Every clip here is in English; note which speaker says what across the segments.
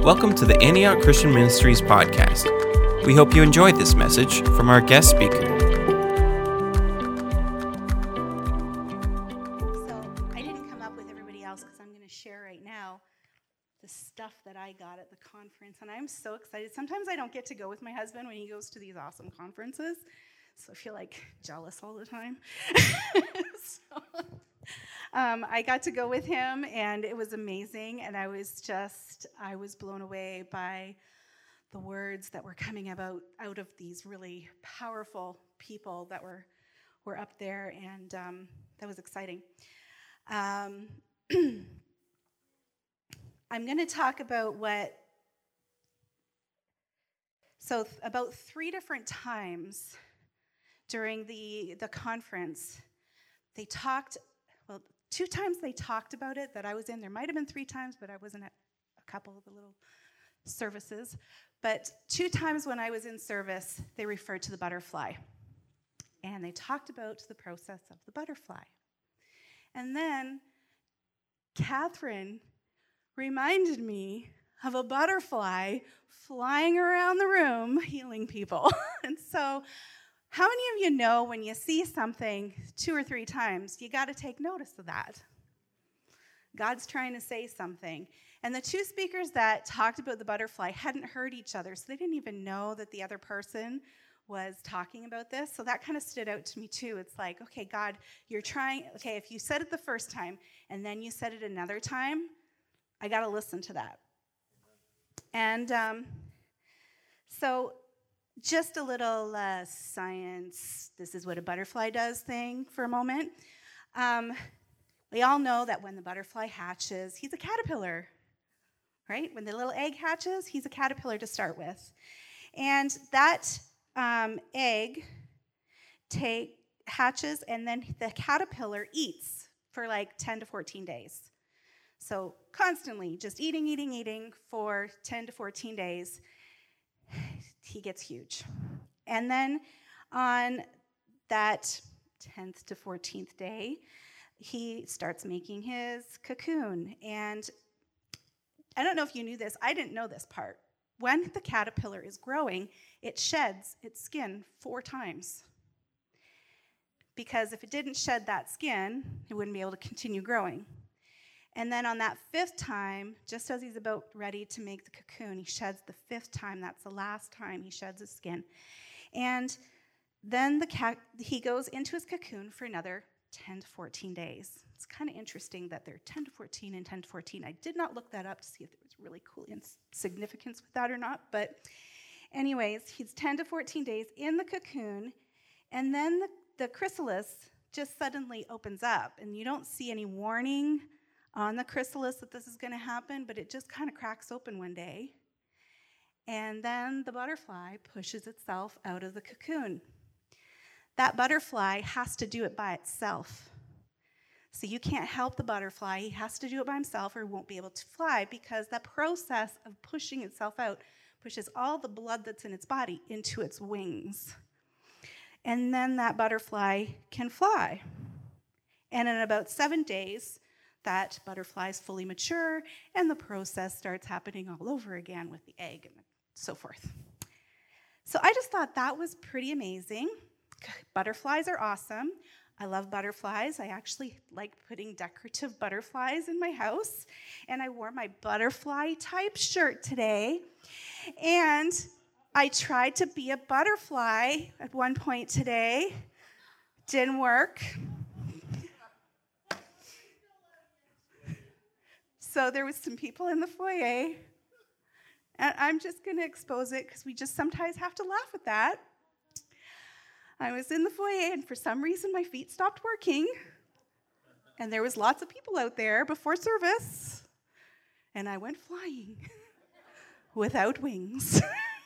Speaker 1: Welcome to the Antioch Christian Ministries podcast. We hope you enjoyed this message from our guest speaker.
Speaker 2: So I didn't come up with everybody else because I'm going to share right now the stuff that I got at the conference, and I'm so excited. Sometimes I don't get to go with my husband when he goes to these awesome conferences, so I feel like jealous all the time. I got to go with him, and it was amazing, and I was blown away by the words that were coming out of these really powerful people that were up there, and that was exciting. I'm going to talk about about 3 different times during the conference, they talked, 2 times they talked about it that I was in. There might have been 3 times, but I wasn't at a couple of the little services. But 2 times when I was in service, they referred to the butterfly. And they talked about the process of the butterfly. And then Catherine reminded me of a butterfly flying around the room healing people. And so how many of you know when you see something 2 or 3 times, you got to take notice of that? God's trying to say something. And the 2 speakers that talked about the butterfly hadn't heard each other, so they didn't even know that the other person was talking about this. So that kind of stood out to me too. It's like, okay, God, if you said it the first time and then you said it another time, I got to listen to that. And so just a little science, this is what a butterfly does thing for a moment. We all know that when the butterfly hatches, he's a caterpillar, right? When the little egg hatches, he's a caterpillar to start with. And that egg hatches, and then the caterpillar eats for like 10 to 14 days. So constantly just eating for 10 to 14 days, he gets huge. And then on that 10th to 14th day, he starts making his cocoon. And I don't know if you knew this. I didn't know this part. When the caterpillar is growing, it sheds its skin 4 times. Because if it didn't shed that skin, it wouldn't be able to continue growing. And then on that 5th time, just as he's about ready to make the cocoon, he sheds the 5th time. That's the last time he sheds his skin. And then he goes into his cocoon for another 10 to 14 days. It's kind of interesting that they're 10 to 14 and 10 to 14. I did not look that up to see if there was really cool significance with that or not. But anyways, he's 10 to 14 days in the cocoon. And then the chrysalis just suddenly opens up. And you don't see any warning on the chrysalis that this is going to happen, but it just kind of cracks open one day. And then the butterfly pushes itself out of the cocoon. That butterfly has to do it by itself. So you can't help the butterfly. He has to do it by himself or he won't be able to fly, because that process of pushing itself out pushes all the blood that's in its body into its wings. And then that butterfly can fly. And in about 7 days, that butterfly is fully mature, and the process starts happening all over again with the egg and so forth. So I just thought that was pretty amazing. Butterflies are awesome. I love butterflies. I actually like putting decorative butterflies in my house, and I wore my butterfly type shirt today. And I tried to be a butterfly at one point today. Didn't work. So there was some people in the foyer, and I'm just going to expose it because we just sometimes have to laugh at that. I was in the foyer, and for some reason my feet stopped working, and there was lots of people out there before service, and I went flying without wings.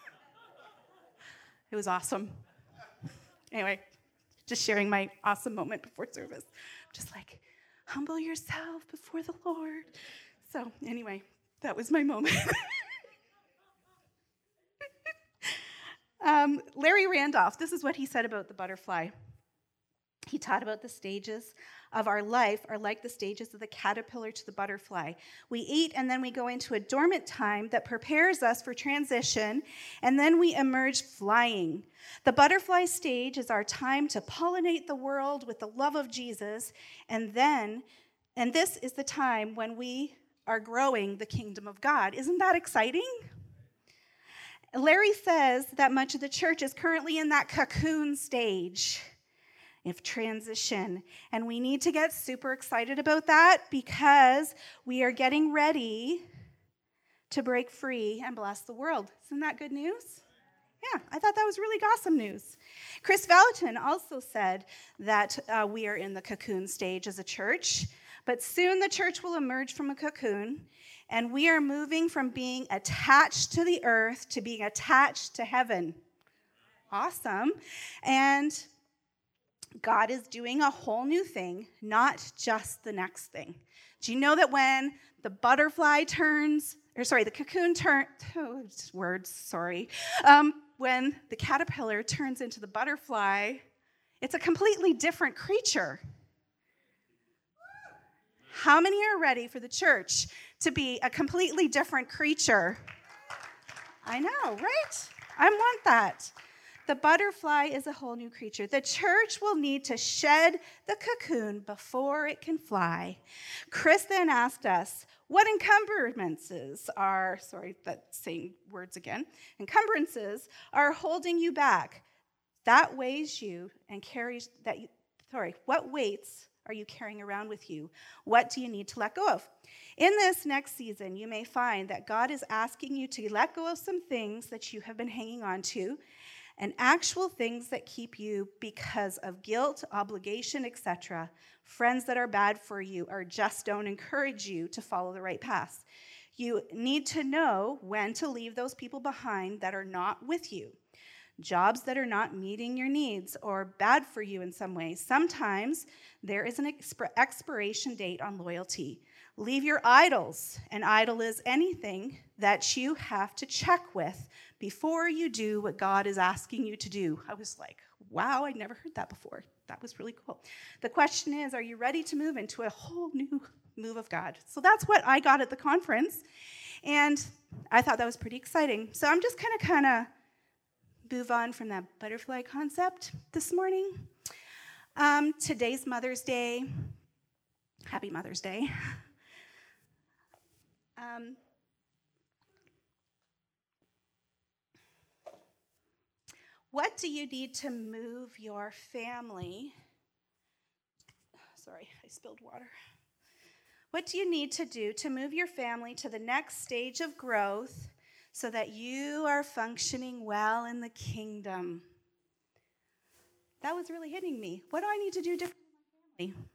Speaker 2: It was awesome. Anyway, just sharing my awesome moment before service. Just like, humble yourself before the Lord. So anyway, that was my moment. Larry Randolph, this is what he said about the butterfly. He taught about the stages of our life are like the stages of the caterpillar to the butterfly. We eat and then we go into a dormant time that prepares us for transition, and then we emerge flying. The butterfly stage is our time to pollinate the world with the love of Jesus, and this is the time when we are growing the kingdom of God. Isn't that exciting? Larry says that much of the church is currently in that cocoon stage of transition. And we need to get super excited about that because we are getting ready to break free and bless the world. Isn't that good news? Yeah, I thought that was really awesome news. Chris Valentin also said that we are in the cocoon stage as a church, but soon the church will emerge from a cocoon, and we are moving from being attached to the earth to being attached to heaven. Awesome. And God is doing a whole new thing, not just the next thing. Do you know that when the cocoon turns, when the caterpillar turns into the butterfly, it's a completely different creature. How many are ready for the church to be a completely different creature? I know, right? I want that. The butterfly is a whole new creature. The church will need to shed the cocoon before it can fly. Chris then asked us what encumbrances are holding you back. That weighs you and carries that. What weights are you carrying around with you? What do you need to let go of? In this next season, you may find that God is asking you to let go of some things that you have been hanging on to, and actual things that keep you because of guilt, obligation, etc. Friends that are bad for you or just don't encourage you to follow the right path. You need to know when to leave those people behind that are not with you. Jobs that are not meeting your needs or bad for you in some way. Sometimes there is an expiration date on loyalty. Leave your idols. An idol is anything that you have to check with before you do what God is asking you to do. I was like, wow, I'd never heard that before. That was really cool. The question is, are you ready to move into a whole new move of God? So that's what I got at the conference, and I thought that was pretty exciting. So I'm just kind of move on from that butterfly concept this morning. Today's Mother's Day. Happy Mother's Day. What do you need to move your family? Sorry, I spilled water. What do you need to do to move your family to the next stage of growth so that you are functioning well in the kingdom? That was really hitting me. What do I need to do differently in my family?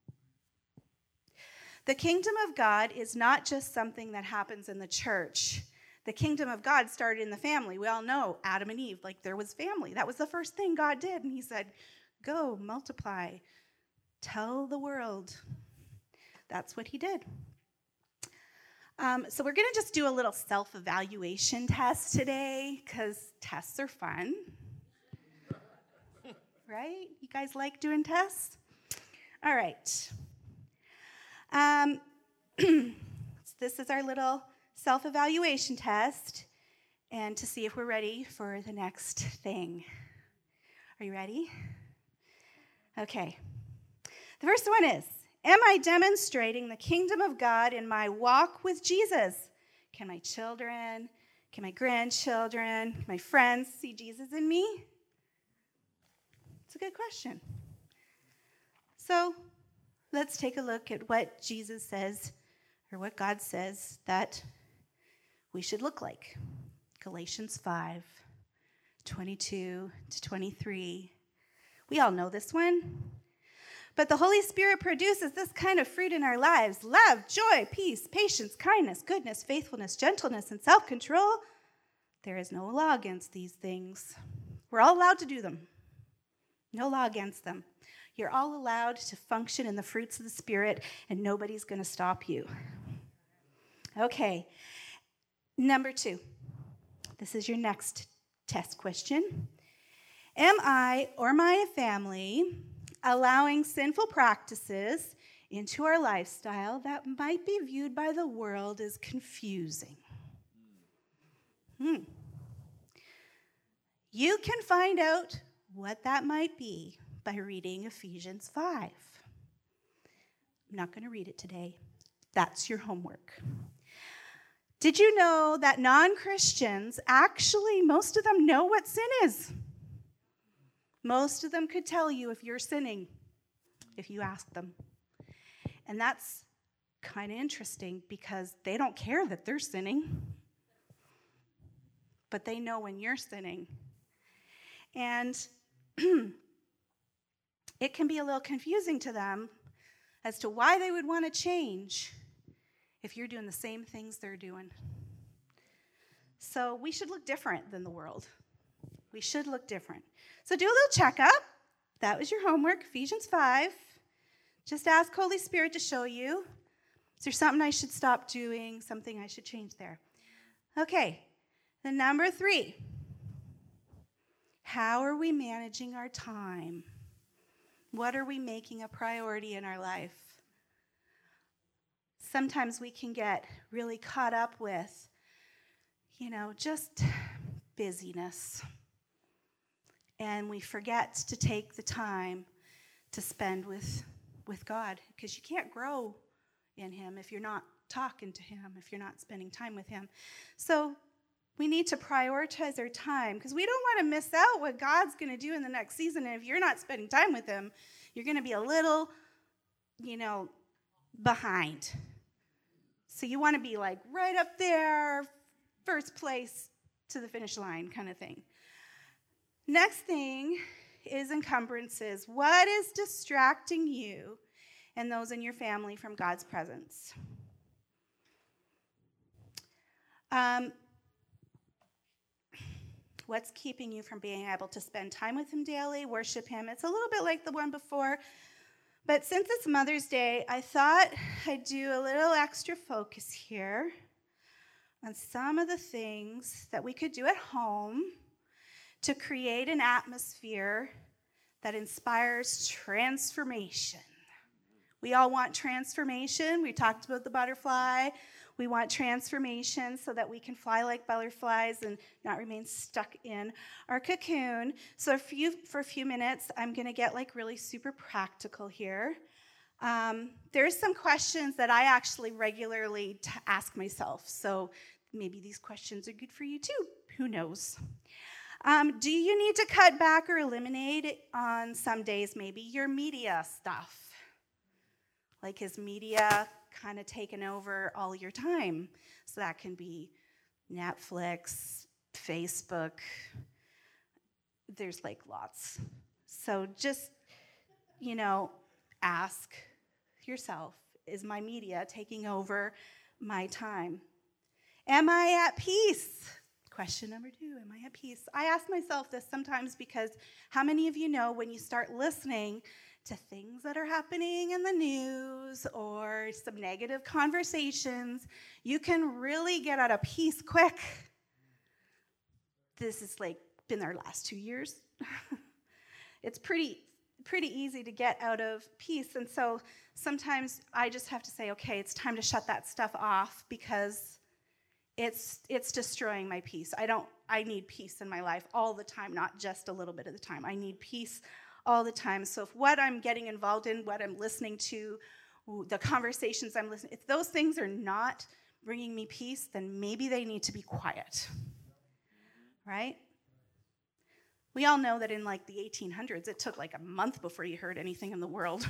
Speaker 2: The kingdom of God is not just something that happens in the church. The kingdom of God started in the family. We all know Adam and Eve, there was family. That was the first thing God did. And he said, go, multiply, tell the world. That's what he did. So we're going to just do a little self-evaluation test today because tests are fun. Right? You guys like doing tests? All right. This is our little self-evaluation test, and to see if we're ready for the next thing. Are you ready? Okay. The first one is, am I demonstrating the kingdom of God in my walk with Jesus? Can my children, can my grandchildren, my friends see Jesus in me? It's a good question. So let's take a look at what Jesus says, or what God says that we should look like. Galatians 5, 22 to 23. We all know this one. But the Holy Spirit produces this kind of fruit in our lives: love, joy, peace, patience, kindness, goodness, faithfulness, gentleness, and self-control. There is no law against these things. We're all allowed to do them. No law against them. You're all allowed to function in the fruits of the Spirit, and nobody's going to stop you. Okay. Number 2. This is your next test question. Am I or my family allowing sinful practices into our lifestyle that might be viewed by the world as confusing. You can find out what that might be by reading Ephesians 5. I'm not going to read it today. That's your homework. Did you know that non-Christians, actually, most of them know what sin is? Most of them could tell you if you're sinning, if you ask them. And that's kind of interesting because they don't care that they're sinning, but they know when you're sinning. And it can be a little confusing to them as to why they would want to change if you're doing the same things they're doing. So we should look different than the world. We should look different. So do a little checkup. That was your homework, Ephesians 5. Just ask Holy Spirit to show you. Is there something I should stop doing, something I should change there? Okay, then number 3. How are we managing our time? What are we making a priority in our life? Sometimes we can get really caught up with, just busyness. And we forget to take the time to spend with God, because you can't grow in Him if you're not talking to Him, if you're not spending time with Him. So we need to prioritize our time, because we don't want to miss out what God's going to do in the next season. And if you're not spending time with Him, you're going to be a little, behind. So you want to be like right up there, first place to the finish line kind of thing. Next thing is encumbrances. What is distracting you and those in your family from God's presence? What's keeping you from being able to spend time with Him daily, worship Him? It's a little bit like the one before, but since it's Mother's Day, I thought I'd do a little extra focus here on some of the things that we could do at home to create an atmosphere that inspires transformation. We all want transformation. We talked about the butterfly. We want transformation so that we can fly like butterflies and not remain stuck in our cocoon. So for a few minutes, I'm going to get really super practical here. There's some questions that I actually regularly ask myself. So maybe these questions are good for you too. Who knows? Do you need to cut back or eliminate on some days maybe your media stuff? Like, is media kind of taken over all your time? So that can be Netflix, Facebook. There's lots. So just, ask yourself, is my media taking over my time? Am I at peace? Question number 2, am I at peace? I ask myself this sometimes because how many of you know when you start listening to things that are happening in the news or some negative conversations, you can really get out of peace quick? This has been our last 2 years. It's pretty easy to get out of peace. And so sometimes I just have to say, okay, it's time to shut that stuff off because it's destroying my peace. I need peace in my life all the time, not just a little bit of the time. I need peace all the time. So if what I'm getting involved in, what I'm listening to, the conversations I'm listening, if those things are not bringing me peace, then maybe they need to be quiet, right? We all know that in the 1800s, it took a month before you heard anything in the world.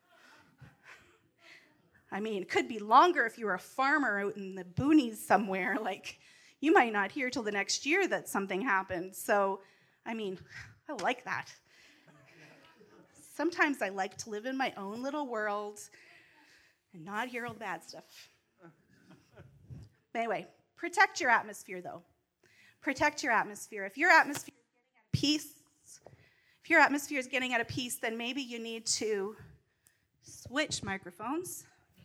Speaker 2: It could be longer if you were a farmer out in the boonies somewhere. You might not hear till the next year that something happened. So, I like that. Sometimes I like to live in my own little world and not hear all the bad stuff. Anyway, protect your atmosphere, though. Protect your atmosphere. If your atmosphere is getting out of peace, then maybe you need to switch microphones.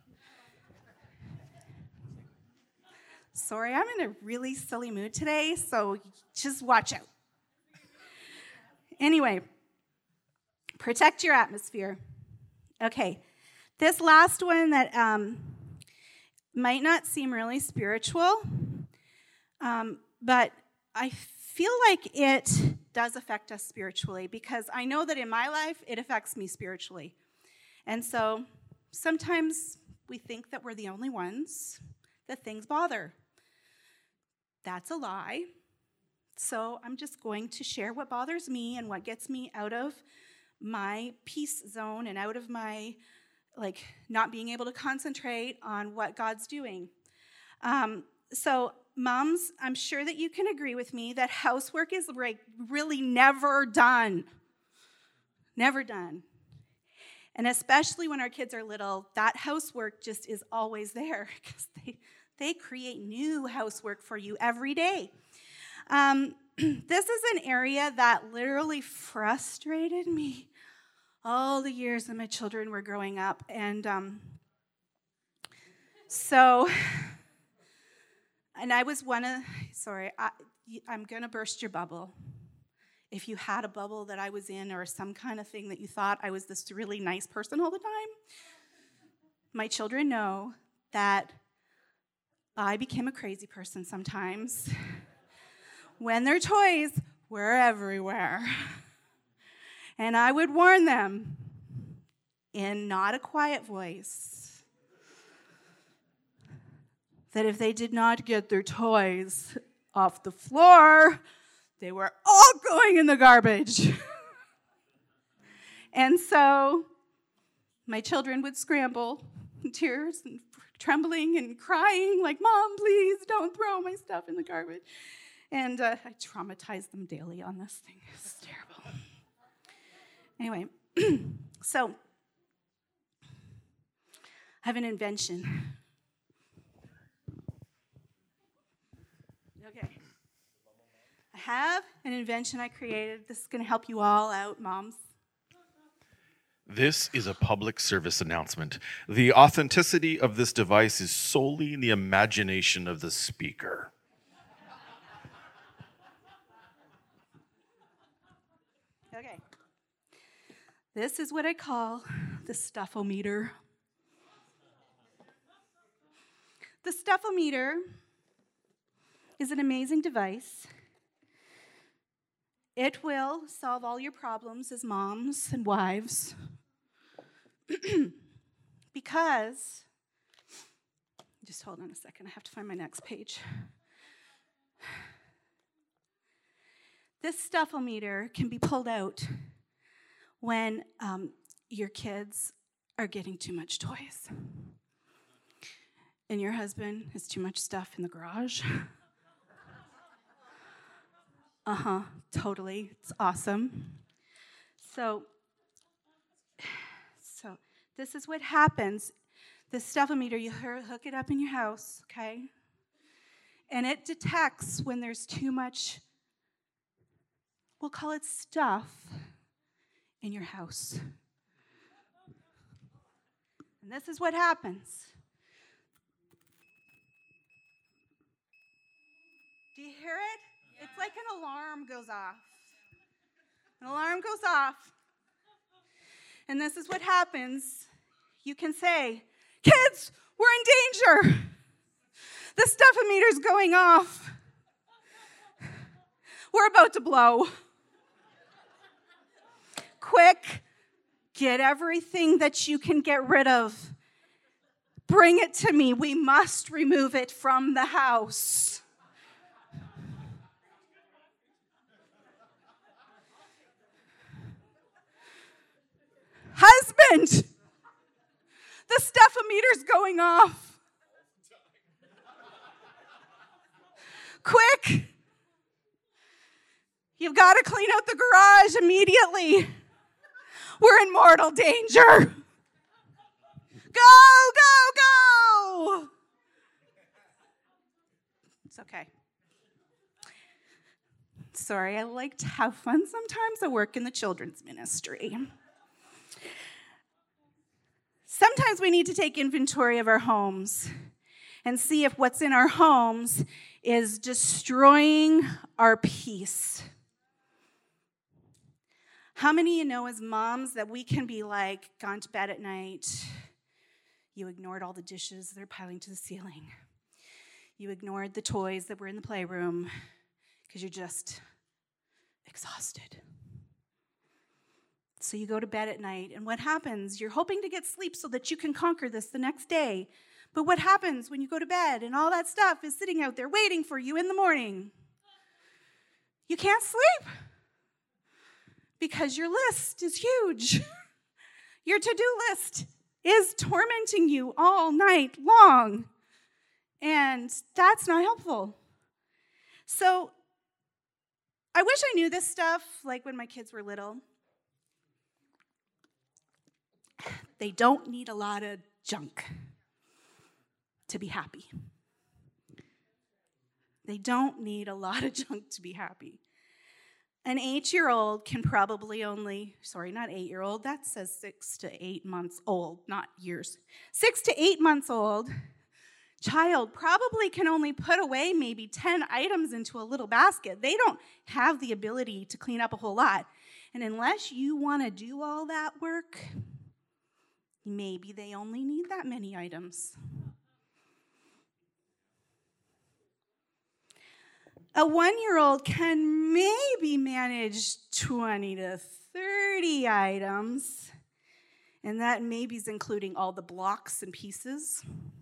Speaker 2: Sorry, I'm in a really silly mood today, so just watch out. Anyway, Protect your atmosphere. Okay, this last one that might not seem really spiritual, but I feel like it does affect us spiritually, because I know that in my life it affects me spiritually. And so sometimes we think that we're the only ones that things bother. That's a lie. So I'm just going to share what bothers me and what gets me out of my peace zone and out of my not being able to concentrate on what God's doing. So moms, I'm sure that you can agree with me that housework is really never done. Never done. And especially when our kids are little, that housework just is always there, because they create new housework for you every day. This is an area that literally frustrated me all the years that my children were growing up. And and I was I'm going to burst your bubble. If you had a bubble that I was in, or some kind of thing that you thought I was this really nice person all the time, my children know that I became a crazy person sometimes when their toys were everywhere. And I would warn them in not a quiet voice that if they did not get their toys off the floor, they were all going in the garbage. And so my children would scramble in tears and trembling and crying like, "Mom, please don't throw my stuff in the garbage." And I traumatized them daily on this thing. It's terrible. Anyway, so I have an invention. Okay. I have an invention I created. This is going to help you all out, moms.
Speaker 3: This is a public service announcement. The authenticity of this device is solely in the imagination of the speaker.
Speaker 2: Okay. This is what I call the Stuffometer. The Stuffometer is an amazing device. It will solve all your problems as moms and wives. Because, just hold on a second, I have to find my next page. This Stuffometer can be pulled out when your kids are getting too much toys. And your husband has too much stuff in the garage. Totally. It's awesome. So this is what happens. The Stuffometer, you hook it up in your house, okay? And it detects when there's too much, we'll call it stuff, in your house. And this is what happens. Do you hear it? Yeah. It's like an alarm goes off. An alarm goes off. And this is what happens. You can say, "Kids, we're in danger. The Stuffometer's going off. We're about to blow. Quick, get everything that you can get rid of. Bring it to me. We must remove it from the house." Husband, the Stuffometer's going off. Quick, you've got to clean out the garage immediately. We're in mortal danger. Go, go, go. It's okay. Sorry, I like to have fun sometimes. I work in the children's ministry. Sometimes we need to take inventory of our homes and see if what's in our homes is destroying our peace. How many of you know as moms that we can be like, gone to bed at night, you ignored all the dishes that are piling to the ceiling. You ignored the toys that were in the playroom because you're just exhausted. So you go to bed at night, and what happens? You're hoping to get sleep so that you can conquer this the next day. But what happens when you go to bed and all that stuff is sitting out there waiting for you in the morning? You can't sleep because your list is huge. Your to-do list is tormenting you all night long. And that's not helpful. So I wish I knew this stuff like when my kids were little. They don't need a lot of junk to be happy. They don't need a lot of junk to be happy. An 8-year-old can probably not 8-year-old, that says 6 to 8 months old, not years. 6 to 8 months old child probably can only put away maybe 10 items into a little basket. They don't have the ability to clean up a whole lot. And unless you want to do all that work, maybe they only need that many items. A 1-year-old can maybe manage 20 to 30 items, and that maybe is including all the blocks and pieces.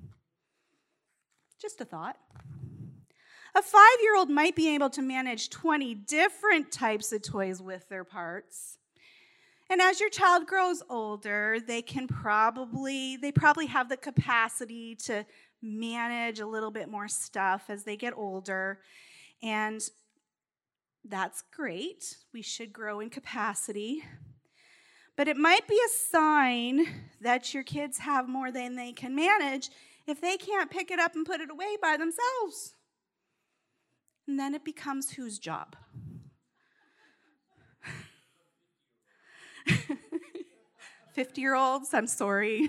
Speaker 2: Just a thought. A 5-year-old might be able to manage 20 different types of toys with their parts. And as your child grows older, they probably have the capacity to manage a little bit more stuff as they get older. And that's great. We should grow in capacity. But it might be a sign that your kids have more than they can manage if they can't pick it up and put it away by themselves. And then it becomes whose job? 50-year-olds, I'm sorry.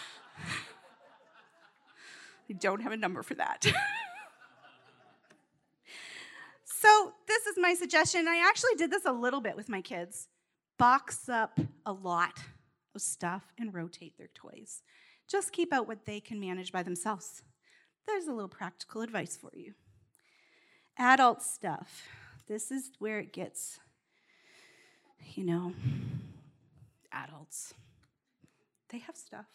Speaker 2: I don't have a number for that. So this is my suggestion. I actually did this a little bit with my kids. Box up a lot of stuff and rotate their toys. Just keep out what they can manage by themselves. There's a little practical advice for you. Adult stuff. This is where it gets, adults. They have stuff.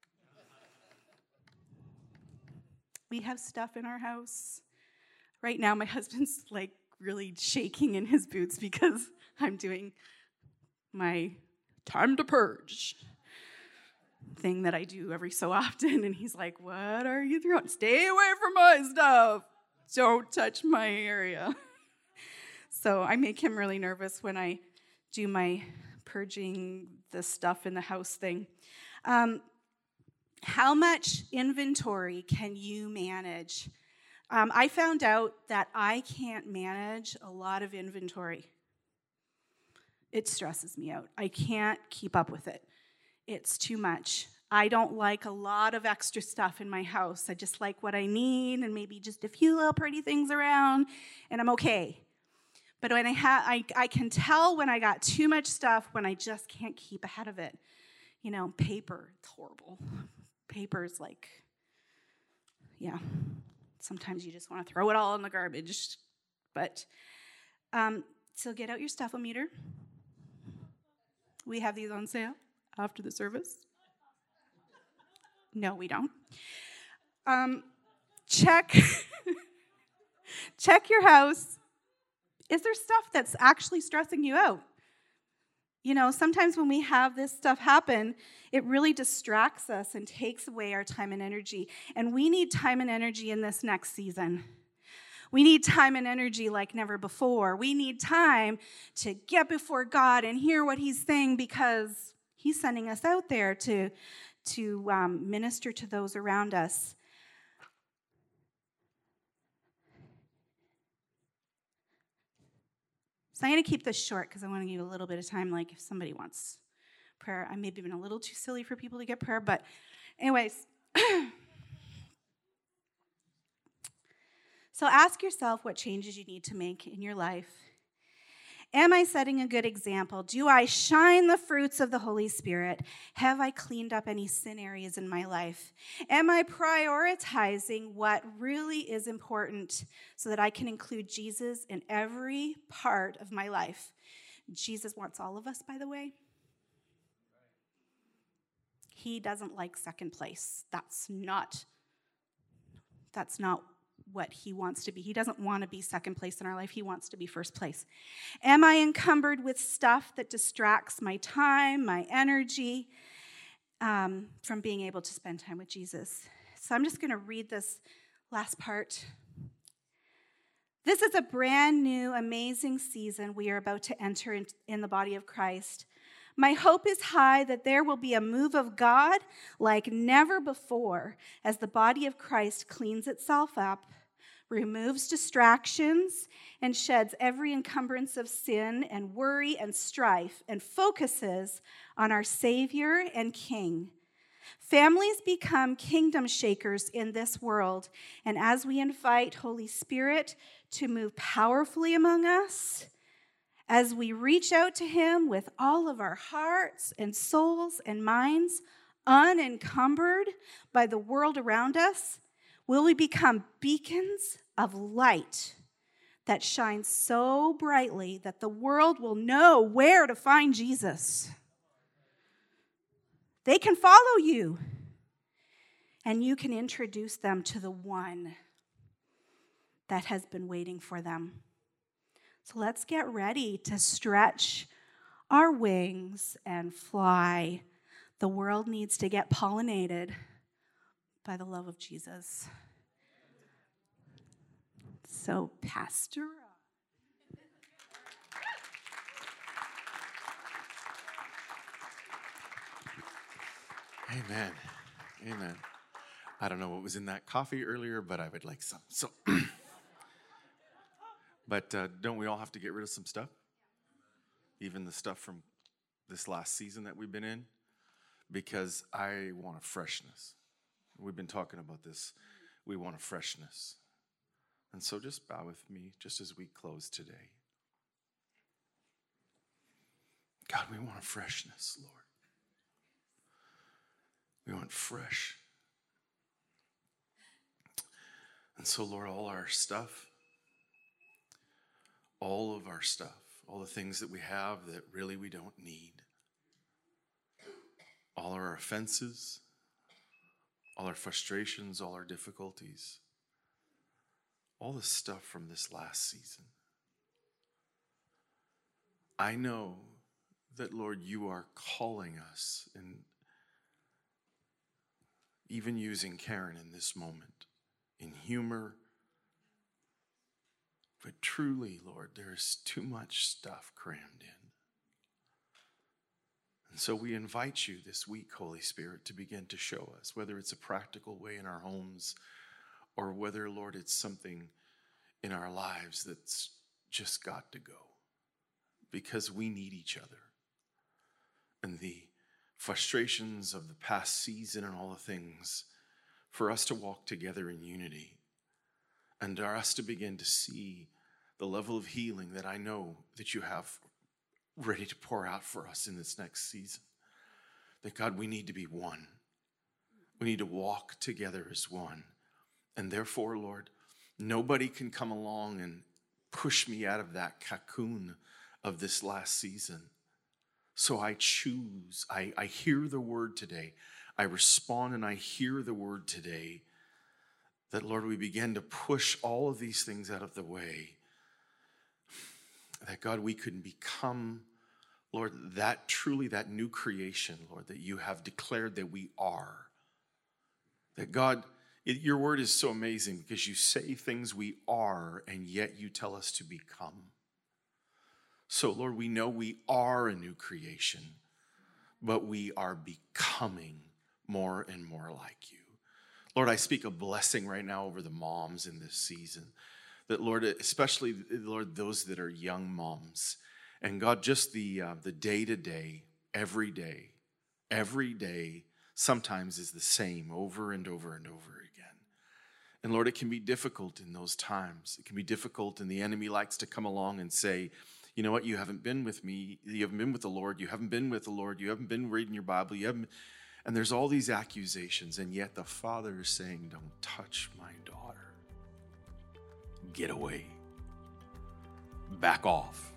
Speaker 2: We have stuff in our house. Right now, my husband's like really shaking in his boots because I'm doing my time to purge thing that I do every so often. And he's like, what are you throwing? Stay away from my stuff. Don't touch my area. So I make him really nervous when I do my purging the stuff in the house thing. How much inventory can you manage? I found out that I can't manage a lot of inventory. It stresses me out. I can't keep up with it. It's too much. I don't like a lot of extra stuff in my house. I just like what I need and maybe just a few little pretty things around, and I'm okay. But when I can tell when I got too much stuff when I just can't keep ahead of it. Paper, it's horrible. Paper's like, sometimes you just want to throw it all in the garbage. But, so get out your stuff-o-meter. We have these on sale after the service. No, we don't. Check your house. Is there stuff that's actually stressing you out? Sometimes when we have this stuff happen, it really distracts us and takes away our time and energy. And we need time and energy in this next season. We need time and energy like never before. We need time to get before God and hear what He's saying because He's sending us out there to minister to those around us. So I'm going to keep this short because I want to give you a little bit of time, like if somebody wants prayer. I may have been a little too silly for people to get prayer, but anyways. So ask yourself what changes you need to make in your life. Am I setting a good example? Do I shine the fruits of the Holy Spirit? Have I cleaned up any sin areas in my life? Am I prioritizing what really is important so that I can include Jesus in every part of my life? Jesus wants all of us, by the way. He doesn't like second place. That's not what he wants to be. He doesn't want to be second place in our life. He wants to be first place. Am I encumbered with stuff that distracts my time, my energy, from being able to spend time with Jesus? So I'm just going to read this last part. This is a brand new, amazing season we are about to enter in the body of Christ. My hope is high that there will be a move of God like never before as the body of Christ cleans itself up, removes distractions, and sheds every encumbrance of sin and worry and strife and focuses on our Savior and King. Families become kingdom shakers in this world, and as we invite Holy Spirit to move powerfully among us, as we reach out to him with all of our hearts and souls and minds, unencumbered by the world around us, will we become beacons of light that shine so brightly that the world will know where to find Jesus. They can follow you, and you can introduce them to the one that has been waiting for them. So let's get ready to stretch our wings and fly. The world needs to get pollinated by the love of Jesus. So, Pastor.
Speaker 3: Amen. Amen. I don't know what was in that coffee earlier, but I would like some. So, but don't we all have to get rid of some stuff? Even the stuff from this last season that we've been in? Because I want a freshness. We've been talking about this. We want a freshness. And so just bow with me just as we close today. God, we want a freshness, Lord. We want fresh. And so, Lord, all our stuff, all of our stuff, all the things that we have that really we don't need, all our offenses, all our frustrations, all our difficulties, all the stuff from this last season. I know that, Lord, you are calling us, and even using Karen in this moment, in humor. But truly, Lord, there is too much stuff crammed in. And so we invite you this week, Holy Spirit, to begin to show us, whether it's a practical way in our homes, or whether, Lord, it's something in our lives that's just got to go. Because we need each other. And the frustrations of the past season and all the things, for us to walk together in unity and for us to begin to see the level of healing that I know that you have ready to pour out for us in this next season. That, God, we need to be one. We need to walk together as one. And therefore, Lord, nobody can come along and push me out of that cocoon of this last season. So I choose, I hear the word today. I respond and I hear the word today that, Lord, we begin to push all of these things out of the way. That, God, we can become, Lord, that truly that new creation, Lord, that you have declared that we are. That, God, your word is so amazing because you say things we are and yet you tell us to become. So, Lord, we know we are a new creation, but we are becoming more and more like you. Lord, I speak a blessing right now over the moms in this season. That, Lord, especially, Lord, those that are young moms. And God, just the day-to-day, every day, sometimes is the same over and over and over again. And Lord, it can be difficult in those times. It can be difficult, and the enemy likes to come along and say, you know what, you haven't been with me, you haven't been with the Lord, you haven't been with the Lord, you haven't been reading your Bible, and there's all these accusations, and yet the Father is saying, don't touch my daughter. Get away. Back off.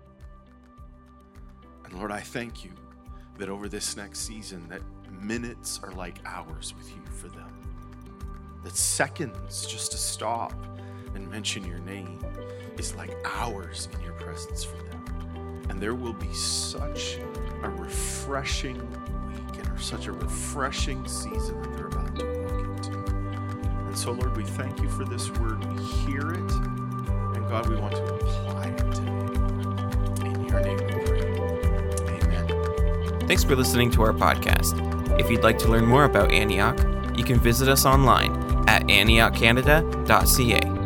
Speaker 3: And Lord, I thank you that over this next season, that minutes are like hours with you for them. That seconds just to stop and mention your name is like hours in your presence for them. And there will be such a refreshing week and such a refreshing season that they're about to walk into. And so, Lord, we thank you for this word. We hear it. And God, we want to apply it today. In your name we pray. Amen.
Speaker 1: Thanks for listening to our podcast. If you'd like to learn more about Antioch, you can visit us online at antiochcanada.ca.